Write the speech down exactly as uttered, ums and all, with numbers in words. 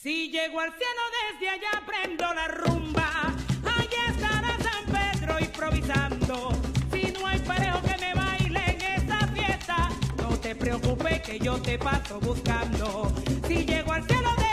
Si llego al cielo desde allá prendo la rumba, allí estará San Pedro improvisando. Si no hay parejo que me baile en esa fiesta, no te preocupes que yo te paso buscando. Si llego al cielo desde